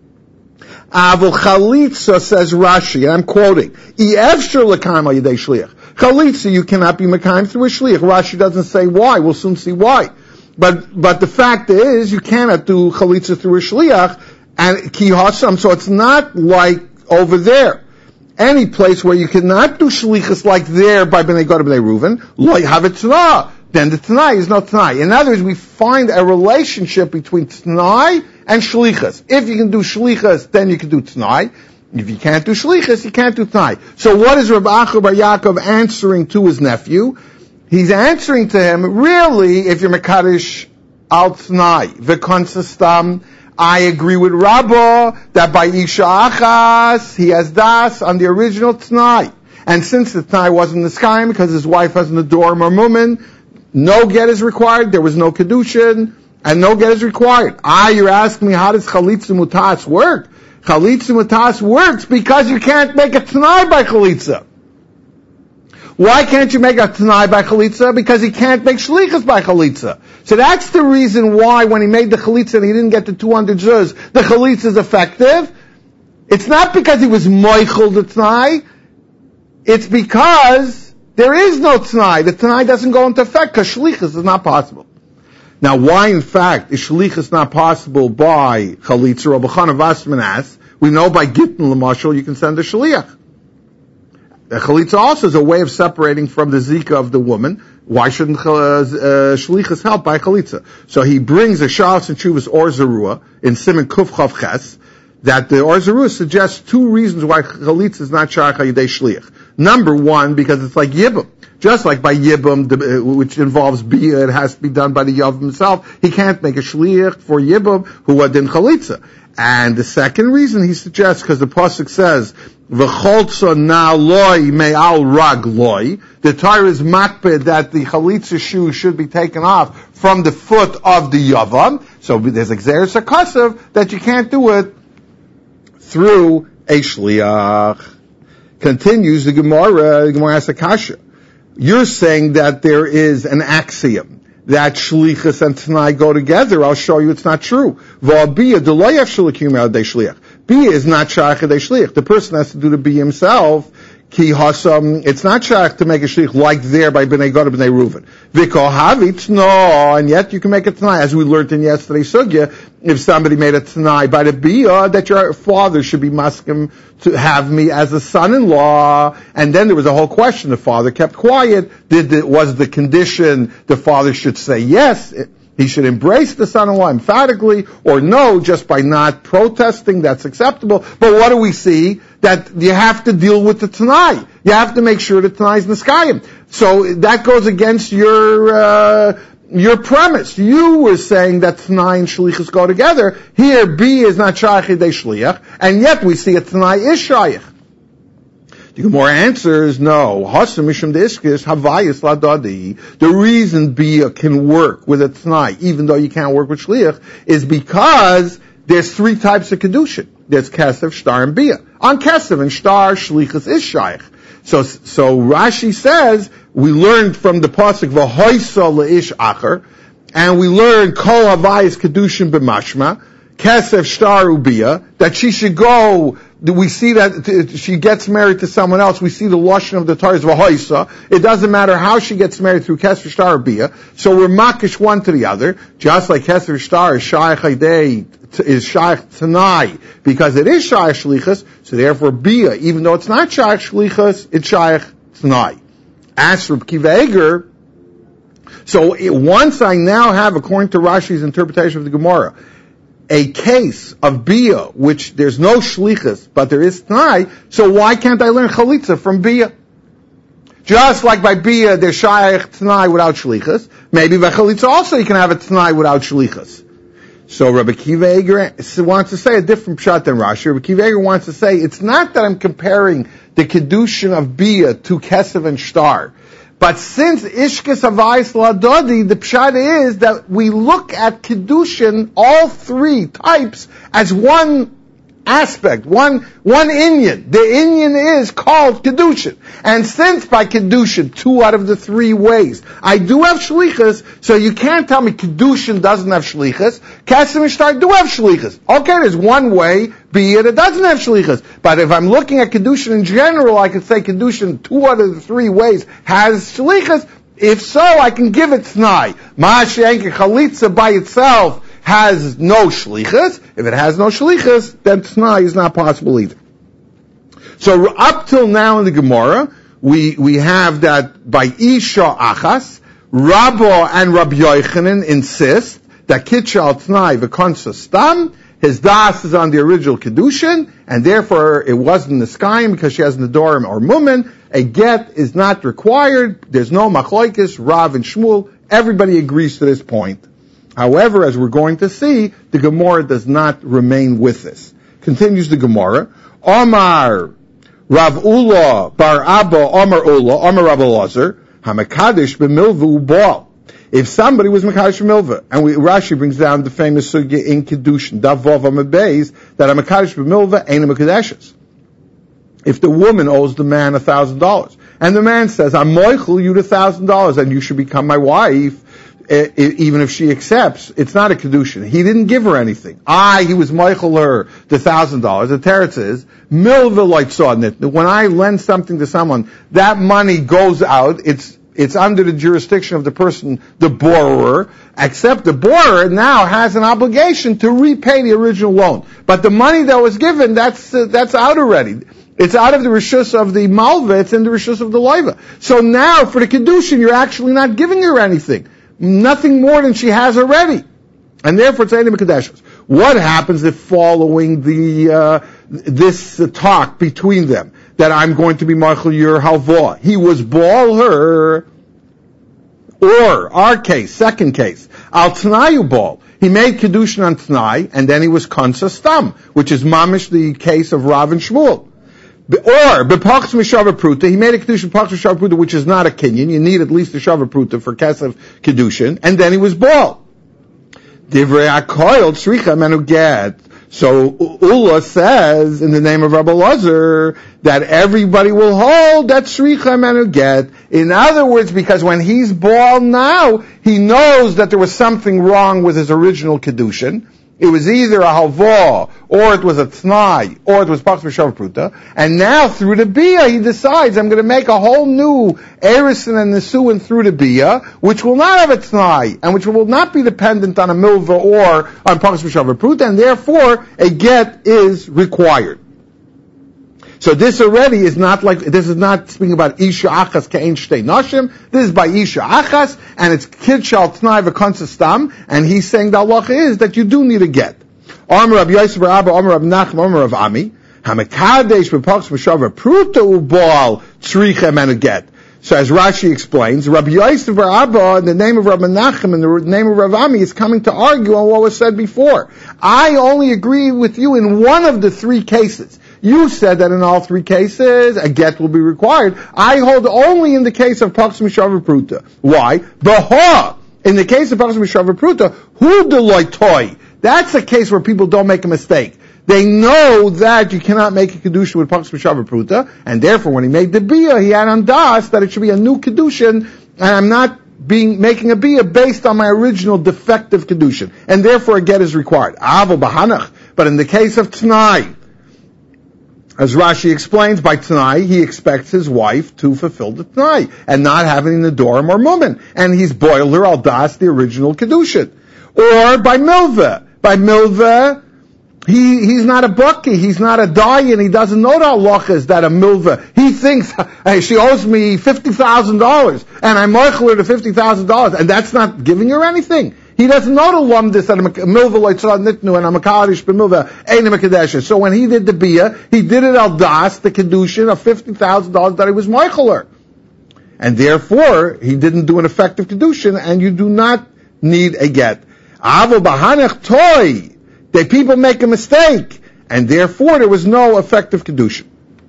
Avol chalitza, says Rashi, and I'm quoting, I after l'kiyum de shliach. Chalitza, you cannot be Mekayim through a shliach. Rashi doesn't say why. We'll soon see why. But, but the fact is, you cannot do Chalitza through a shliach, and Ki Hasam, so it's not like over there. Any place where you cannot do shlichus like there by Bnei Gad b'nei Ruven, lo have it t'nai. Then the t'nai is not t'nai. In other words, we find a relationship between t'nai and shlichus. If you can do shlichus, then you can do t'nai. If you can't do shlichus, you can't do t'nai. So what is Rav Acha bar Yaakov answering to his nephew? He's answering to him, really, if you're mekadosh al t'nai, v'konsistam, I agree with Rabba that by Isha Achas, he has das on the original t'nai. And since the t'nai wasn't the sky because his wife has an adorim or mumin, no get is required, there was no kedushin, and no get is required. Ah, you're asking me, how does chalitza mutas work? Chalitza mutas works because you can't make a t'nai by chalitza. Why can't you make a t'nai by chalitza? Because he can't make shlichus by chalitza. So that's the reason why when he made the chalitza and he didn't get the two hundred zuz, the chalitza is effective. It's not because he was moichel the t'nai. It's because there is no Tanai. The Tanai doesn't go into effect because Shlichus is not possible. Now, why, in fact, is Shlichus not possible by Chalitza? Rabbi Chana Vassman asks, we know by Gittin L'mashal you can send a Shliach. The Chalitza also is a way of separating from the Zika of the woman. Why shouldn't uh, uh, Shlichus help by Chalitza? So he brings a Shalos and Chuvas Or Zerua in Siman Kuf Chav Ches, that the Or Zerua suggests two reasons why Chalitza is not Shayach HaYidei Shliach. Number one, because it's like Yibum. Just like by Yibum, the, which involves Bia, it has to be done by the Yav himself. He can't make a Shliach for Yibum who are din Chalitza. And the second reason he suggests, because the pasuk says, "V'choltza na loy me'al rag loy," the Torah is makpid that the chalitza shoe should be taken off from the foot of the yavam. So there's a gzeres hakasav that you can't do it through a shliach. Continues the Gemara. The Gemara asks a kasha. You're saying that there is an axiom that shlichus and tanai go together. I'll show you it's not true. V'abiyah deloyev shlichim adei shliach. Biyah is not shayach adei shliach. The person has to do the biyah himself. Ki hasam. It's not shayach to make a shlich like there by bnei Gad bnei Reuven. V'kohavitz no, and yet you can make a tanai, as we learned in yesterday's sugya. If somebody made a tanai by the biyah that your father should be maskim to have me as a son-in-law, and then there was a whole question. The father kept quiet. Did the, was the condition the father should say yes? He should embrace the son-in-law emphatically, or no, just by not protesting, that's acceptable. But what do we see? That you have to deal with the Tanai. You have to make sure the Tanai is Niskayim. So that goes against your, uh, your premise. You were saying that Tanai and Shlichus go together. Here, B is not Shayach Yidei Shliach, and yet we see a Tanai is Shayach. The Gemara answers, no. Hasam mishum deiskis havayis ladadi. The reason Bia can work with a Tanai, even though you can't work with Shliach, is because there's three types of Kedushin. There's Kesef, Shtar, and Bia. On Kesef and Shtar, Shlichus is Shaykh. So, so Rashi says, we learned from the pasuk v'hoisa leish acher, and we learned kol havayis Kedushin b'mashma, Kesef, Shtar, Ubia, that she should go. We see that she gets married to someone else. We see the lashon of the Torah is v'hoisa. It doesn't matter how she gets married through Kesef, Shtar, or Bia. So we're makish one to the other, just like Kesef, Shtar is Shayach Haydei, is Shayach Tanai, because it is Shayach Shlichus, so therefore Bia, even though it's not Shayach Shlichus, it's Shayach Tanai. As for Kiva Eger, so it, once I now have, according to Rashi's interpretation of the Gemara, a case of Bia, which there's no Shlichus, but there is Tanai, so why can't I learn Chalitza from Bia? Just like by Bia, there's Shayach Tanai without Shlichus, maybe by Chalitza also you can have a Tanai without Shlichus. So Rabbi Kiva Eger wants to say a different pshat than Rashi. Rabbi Kiva Eger wants to say, it's not that I'm comparing the Kedushin of Bia to Kesef and Shtar, but since Ishkes Havayis Ladodi, the pshat is that we look at Kedushin, all three types, as one aspect, one, one inyan. The inyan is called Kedushin. And since by Kedushin, two out of the three ways, I do have Shlichus, so you can't tell me Kedushin doesn't have Shlichus. Kesef and Shtar do have Shlichus. Okay, there's one way, be it, it doesn't have Shlichus. But if I'm looking at Kedushin in general, I could say Kedushin, two out of the three ways, has Shlichus. If so, I can give it T'nai. Ma'ashenke Chalitza by itself has no shlichus. If it has no shlichus, then T'nai is not possible either. So up till now in the Gemara, we, we have that by Isha Achas, Rabbo and Rabbi Yochanan insist that Kitchal T'nai v'konsa stam, his das is on the original Kedushin, and therefore it wasn't the Skayim because she has Nedorim or Mumen. A get is not required. There's no Machloikis, Rav and Shmuel. Everybody agrees to this point. However, as we're going to see, the Gemara does not remain with this. Continues the Gemara. Omar Rav Ula Bar Abba Omar Ula Omar Rav Elazar Hamakadosh b'milva u'bal. If somebody was Makadosh b'milva, and we, Rashi brings down the famous sugya in Kedushin, Davov Amabeis, that a Makadosh b'milva ain't a Makadeshes. If the woman owes the man a thousand dollars, and the man says, I'm moichel you a thousand dollars, and you should become my wife, even if she accepts, it's not a kedushin. He didn't give her anything. I, he was meichel her the thousand dollars. The teretz is milva loitzadnit. When I lend something to someone, that money goes out. It's it's under the jurisdiction of the person, the borrower. Except the borrower now has an obligation to repay the original loan. But the money that was given, that's uh, that's out already. It's out of the rishus of the malva. It's in the rishus of the loiva. So now for the kedushin, you're actually not giving her anything. Nothing more than she has already. And therefore it's Eidim Kadeshus. What happens if following the, uh, this uh, talk between them, that I'm going to be Marchel your halva? He was ball her, or our case, second case, al Tnayu ball. He made Kedushin on Tnai, and then he was Kansa Stam, which is mamish the case of Rav and Shmuel. Or, b'pachs m'shava pruta, he made a kedushin pachs m'shava pruta, which is not a kinyan. You need at least a shava pruta for kesef kedushin, and then he was ball. Divrei akoyel tzricha menu get. So Ula says in the name of Rabbi Lazar that everybody will hold that tzricha menu get. In other words, because when he's ball now, he knows that there was something wrong with his original kedushin. It was either a halva, or it was a tnai, or it was pachs b'shav pruta. And now through the bia, he decides, I'm going to make a whole new erison and nesuin through the bia, which will not have a tnai, and which will not be dependent on a milva or on pachs b'shav pruta, and therefore a get is required. So this already is not like, this is not speaking about Isha Achas Ke'en Shtei Nashim. This is by Isha Achas, and it's Kid Shal Tnai V'Kansa Stam, and he's saying the halacha is that you do need a get. Amar Rav Yosef Bar Abba, Amar Rav Nachman, Amar Rav Ami, Hamekadesh B'Pachs B'Shav Pruta Ubal Tzricha and a get. So as Rashi explains, Rabbi Yosef Bar Abba, in the name of Rabbi Nachman, in the name of Rav Ami, is coming to argue on what was said before. I only agree with you in one of the three cases. You said that in all three cases, a get will be required. I hold only in the case of Pachs Mishav Pruta. Why? Baha! In the case of Pachs Mishav Pruta, who deloy toy? That's a case where people don't make a mistake. They know that you cannot make a kedushin with Pachs Mishav Pruta, and therefore when he made the bia, he had on das that it should be a new kedushin, and I'm not being making a bia based on my original defective kedushin, and therefore a get is required. Avo bahanach. But in the case of Tnai, as Rashi explains, by Tnai, he expects his wife to fulfill the Tnai, and not having the Dorim or Mumin. And he's boiled her al das, the original Kedushin. Or by Milveh. By Milveh, he, he's not a Bucky, he's not a Dayan, he doesn't know the halachas that a Milveh. He thinks, hey, she owes me fifty thousand dollars, and I moichel her to fifty thousand dollars, and that's not giving her anything. He doesn't know to lumdis and a milva loitzad nitnu and a makadish b'milva ein a mekadesh. So when he did the bia, he did it al das, the kedushin of fifty thousand dollars that he was moicheler, and therefore he didn't do an effective kedushin, and you do not need a get. Avo bahanech toy. The people make a mistake, and therefore there was no effective kedushin.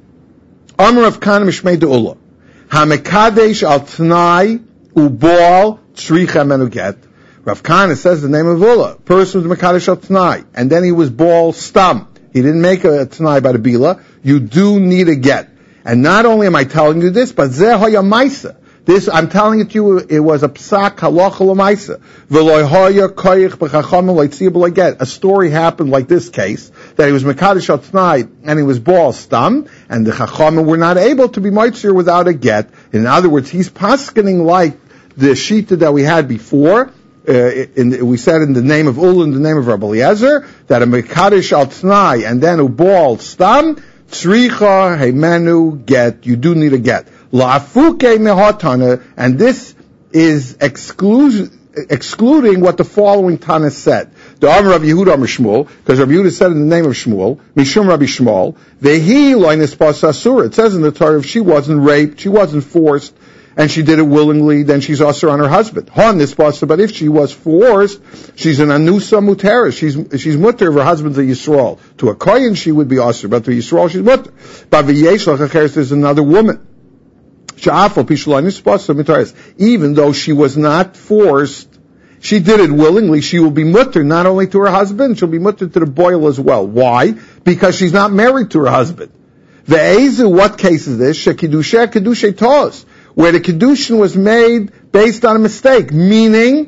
Amar of Kana Mishmei De'ula Hamekadesh al Tnai Ubal Tzricha Menu Get. Rav Kana says the name of Ula. Person was Mekadesh al Tnai, and then he was ball stam. He didn't make a Tnai by the Bila. You do need a get. And not only am I telling you this, but Zeh Hoya Maisa. This, I'm telling it to you, it was a psak halacha l'maisa. V'loy hoya koyich b'chachamim lo'tziyah b'laget. A story happened like this case, that he was mekadesh al tnai, and he was ball stam, and the chachamim were not able to be moitzir without a get. In other words, he's paskening like the shita that we had before. Uh, in, we said in the name of Ul, in the name of Rabbi Eliezer, that a mekadesh al tnai, and then a ball stam, tzricha heimenu get. You do need a get. La'afuke mehatana, and this is exclu- excluding what the following Tana said. The Amar of Yehuda Amar Shmuel, because Rabbi Yehuda said in the name of Shmuel, Mishum Rabbi Shmuel, Vehi loinis pas asura. It says in the Torah, if she wasn't raped, she wasn't forced, and she did it willingly, then she's asur on her husband. Han nispasa, but if she was forced, she's an anusa mutera. She's she's mutter of her husband's a Yisrael. To a kohen she would be asur, but to Yisrael she's mutter. But v'yesh lachacheres, there's another woman. Even though she was not forced, she did it willingly, she will be mutter not only to her husband, she'll be mutter to the boil as well. Why? Because she's not married to her husband. Ve'ezu, what case is this? Shekidushe kedushe tos, where the kedushin was made based on a mistake, meaning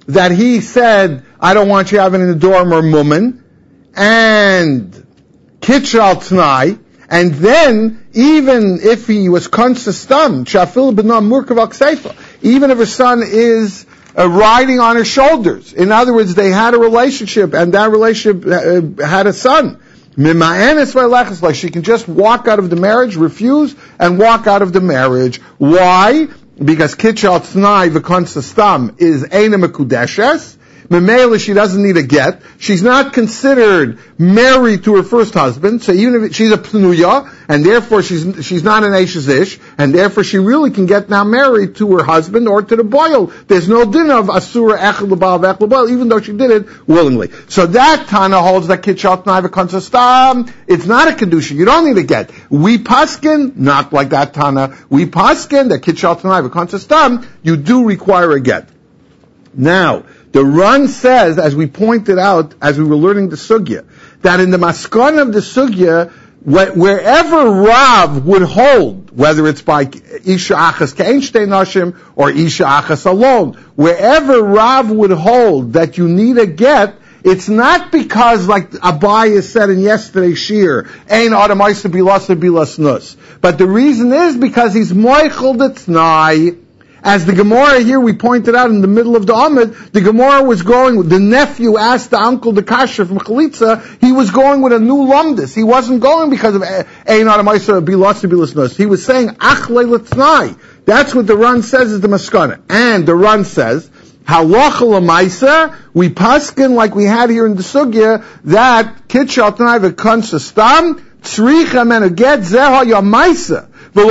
that he said, I don't want you having in the dorm or mummin, and kitchal t'nai, and then, even if he was consistam, shafil b'nam murkav al kseifa, even if his son is uh, riding on her shoulders. In other words, they had a relationship, and that relationship uh, had a son. Like she can just walk out of the marriage, refuse, and walk out of the marriage. Why? Because kitchal t'nai v'konsistam is eina mekudeshes. Memela, she doesn't need a get. She's not considered married to her first husband, so even if she's a pnuya, and therefore she's she's not an Eishes Ish, and therefore she really can get now married to her husband or to the boil. There's no din of asura echel l'bal v'echel l'bal, even though she did it willingly. So that Tana holds that kitchal t'nai v'konsistam, it's not a kedusha. You don't need a get. We paskin, not like that Tana. We paskin that kitchal t'nai v'konsistam, you do require a get. Now, the Ran says, as we pointed out, as we were learning the sugya, that in the maskon of the sugya, wherever Rav would hold, whether it's by Isha Achas Ke'en Shtei Nashim or Isha Achas alone, wherever Rav would hold that you need a get, it's not because, like Abaye said in yesterday's shir, Ein Adam Aisa Bilas Bilas Nus. But the reason is because he's Moichel D'Tnai. As the Gemara here, we pointed out in the middle of the Amid, the Gemara was going, the nephew asked the uncle, the Kasher from Chalitza, he was going with a new lumdis. He wasn't going because of Ein Adam Aisa Bilas Bilas Nus. He was saying, Ach Le'Tnai. That's what the Ran says is the Maskana. And the Ran says, Halacha L'Maisa, we paskin like we had here in the Sugya, that Kitchal T'nai V'Kansa Stam, Tzricha Men Get Zeha Yamaisa. That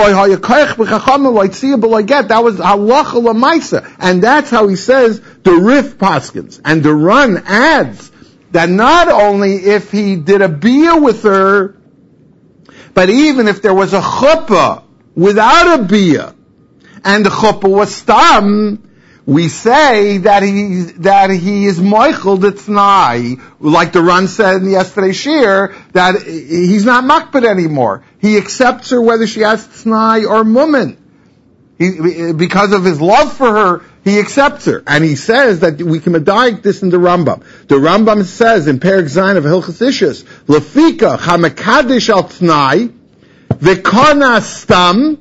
was halacha l'maisa, and that's how he says the Rif paskins. And the Ran adds that not only if he did a bia with her, but even if there was a chuppah without a bia, and the chuppah was stam, we say that he that he is moichel d'tnai, like the Ran said in yesterday's shir, that he's not makbid anymore. He accepts her whether she has t'nai or mummin. He, because of his love for her, he accepts her. And he says that we can medayik this in the Rambam. The Rambam says in Perek Zayin of Hilchos Ishus, Lefika chamekadish al t'nai, v'kona stam,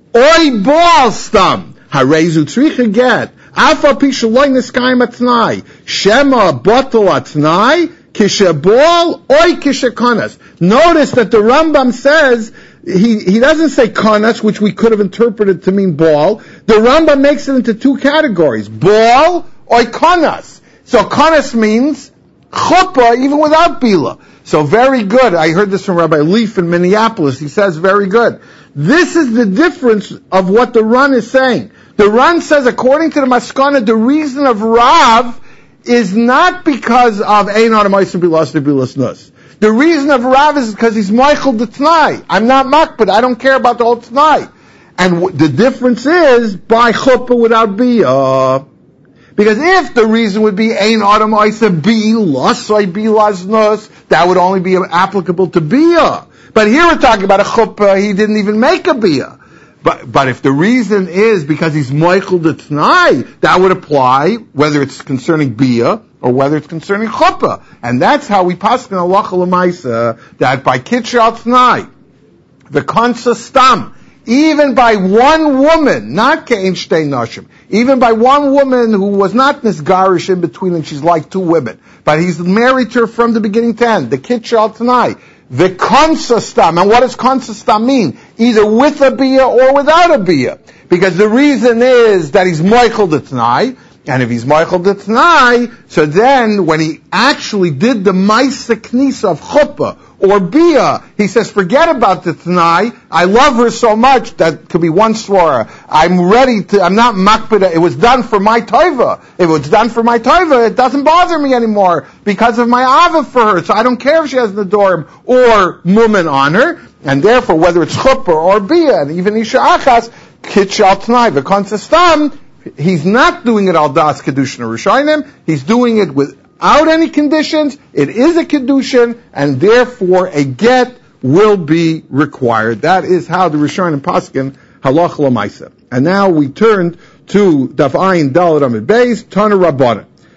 oy boal stam, harezu tzricha get, afa pishaloi niskayim atnai, shema botol atnai, Kishabol oy kishakonas. Notice that the Rambam says, he, he doesn't say konas, which we could have interpreted to mean ball. The Rambam makes it into two categories. Ball or konas. So konas means chuppah even without bila. So very good. I heard this from Rabbi Leaf in Minneapolis. He says very good. This is the difference of what the Ran is saying. The Ran says, according to the Maskana, the reason of Rav is not because of Ein Adam Aisa Bilas Bilas Nus. The reason of Rav is because he's Moichel D'Tnai. I'm not makbid. I don't care about the whole T'nai. And w- the difference is by chuppah without bia. Because if the reason would be Ein Adam Aisa Bilas Bilas Nus, that would only be applicable to bia. But here we're talking about a chuppah. He didn't even make a bia. But, but if the reason is because he's moichel d'tnai, that would apply whether it's concerning bia or whether it's concerning chuppah. And that's how we paskin halacha l'maisa, that by kitchal t'nai, the konsa stam, even by one woman, not ke'en shtei nashim, even by one woman who was not nisgarish in between and she's like two women, but he's married to her from the beginning to end, the kitchal t'nai, the konsa stam. And what does konsa stam mean? Either with a bia or without a bia. Because the reason is that he's moichel d'tnai, and if he's moichel d'tnai, so then when he actually did the ma'aseh knisa of chuppah or bia, he says, forget about the t'nai, I love her so much, that could be one swara, I'm ready to, I'm not makbid, it was done for my toiva. If it was done for my toiva, it doesn't bother me anymore, because of my ava for her, so I don't care if she has the dorm or mummin on her, and therefore, whether it's chuppah or bia, and even isha achas, kitchal t'nai, v'konsa stam, he's not doing it al das kedushin or rishonim, he's doing it without any conditions, it is a kedushin, and therefore a get will be required. That is how the rishonim paskin halacha l'maisa. And now we turn to Daf Ayin Daled Amid Beis, Tana Rabbanan.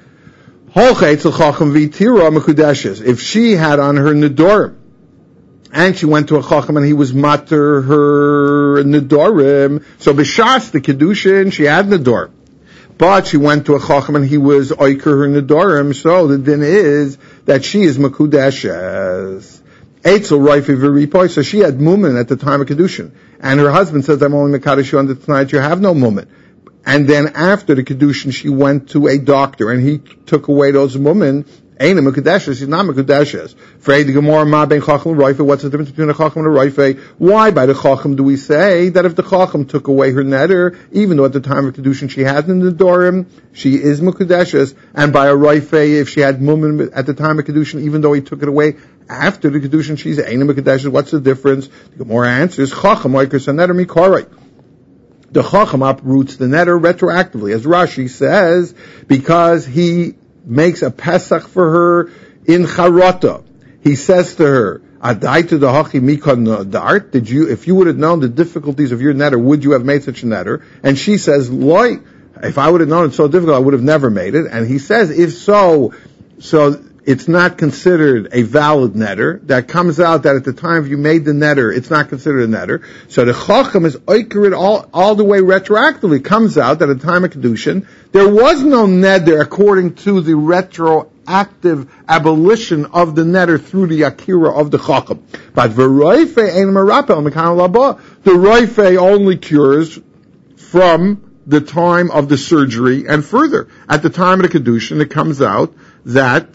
If she had on her nedorim, and she went to a chacham and he was mater her nedorim, so b'shas the kedushin she had nedorim, but she went to a chacham and he was oiker her nedorim, so the din is that she is makudeshes. Eitzel Raifi V'Ripoy, so she had mumen at the time of kedushin, and her husband says, I'm only mekadosh you on the tonight, you have no mumen. And then after the kedushin, she went to a doctor, and he took away those mumen. Ain't a mekudeshes, he's not mekudeshes. Frei the Gemara ma ben chacham and Raife. What's the difference between a chacham and a Raife? Why by the chacham do we say that if the chacham took away her neder, even though at the time of kedushin she had in the dorim, she is mekudeshes, and by a Raife, if she had mumen at the time of kedushin, even though he took it away after the kedushin, she's ain't a mekudeshes. What's the difference? The Gemara answers chacham oikers and neder mikorei. The chacham uproots the neder retroactively, as Rashi says, because he makes a pesach for her in charata. He says to her, "Adaitu dahachi mikon dart." Did you, if you would have known the difficulties of your neder, would you have made such a neder? And she says, "Loi, if I would have known it's so difficult, I would have never made it." And he says, "If so, so it's not considered a valid neder." That comes out that at the time you made the neder, it's not considered a neder. So the chacham is oikered all, all the way retroactively. It comes out that at the time of kedushin, there was no neder according to the retroactive abolition of the neder through the akira of the chacham. But v'roife ein merapel mekan laba. The roife only cures from the time of the surgery and further. At the time of the kedushin, it comes out that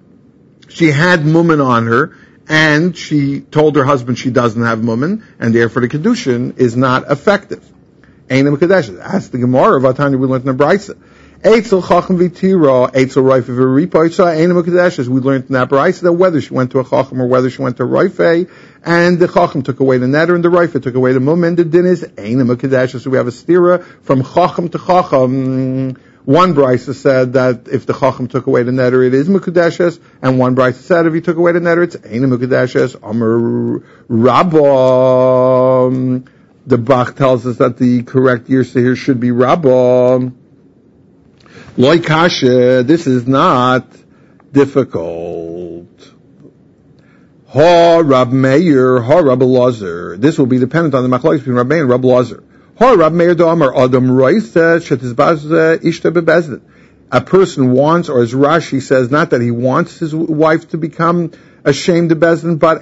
she had mumen on her, and she told her husband she doesn't have mumen, and therefore the kedushin is not effective. Ein mekudeshes. Ask the Gemara of Atanya we learned in the Brisa. Eitzel chacham v'tira, eitzel raife v'ripa, ein mekudeshes. We learned in that Brisa that whether she went to a chacham or whether she went to a raife, and the chacham took away the neder and the raife took away the mumen, the din is ein mekudeshes. So we have a stira from chacham to chacham. One brisa said that if the chacham took away the neder, it is mekudeshes, and one brisa said if he took away the neder, it's ein mekudeshes. Amar Rabba. The Bach tells us that the correct year here should be Rabba. Loi kasha. This is not difficult. Ha Rab Meir, ha Rab Elazar. This will be dependent on the machlokes between Rab Meir and Rab Elazar. A person wants, or as Rashi says, not that he wants his wife to become ashamed of Bezdin, but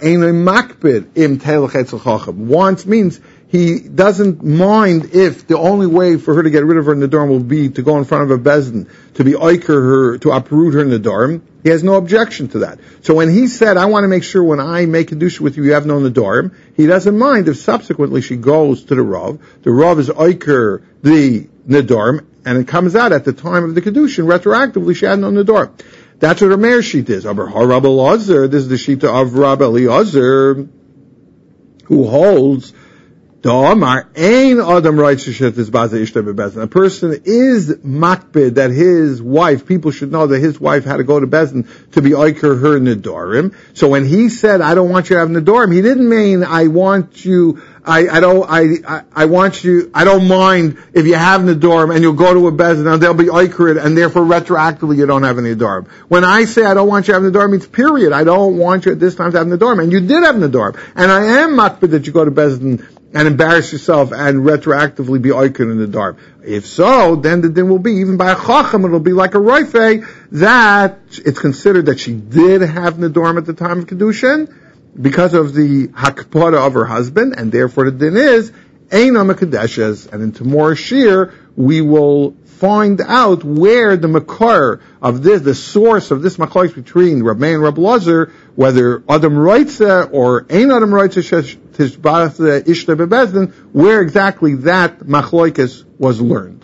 wants means he doesn't mind if the only way for her to get rid of her nedarim will be to go in front of a Bezdin, to be oiker her, to uproot her nedarim. He has no objection to that. So when he said, I want to make sure when I make a kedusha with you, you have no nedarim, he doesn't mind if subsequently she goes to the Rav. The Rav is oiker the nedarim, and it comes out at the time of the kedushin, retroactively she had no nedarim. That's what her Meir sheet is. Aber Rabbi Elazar, this is the sheet of Rabbi Elazar, who holds the Omar ein adam reitzishet is baza ishta bebezin. A person is makbid that his wife, people should know that his wife had to go to Bezin to be oiker her nedarim. So when he said, I don't want you to have nedarim, he didn't mean I want you, I, I don't, I, I, I want you, I don't mind if you have nedarim and you'll go to a Bezin and they'll be oikered and therefore retroactively you don't have any nedarim. When I say I don't want you to have nedarim, means period. I don't want you at this time to have nedarim, and you did have nedarim. And I am makbid that you go to Bezin and embarrass yourself and retroactively be oiker in the dark. If so, then the din will be, even by a chacham, it'll be like a roife, that it's considered that she did have nedarim at the time of kedushin because of the hakpada of her husband, and therefore the din is ein mekudeshes. And in tomorrow's shir we will find out where the makar of this, the source of this machlokes between Rab Meir and Rab Elazar, whether Adam Reitze or Ein Adam Reitze Tishbas Ishta Bebezdin, where exactly that machlokes was learned.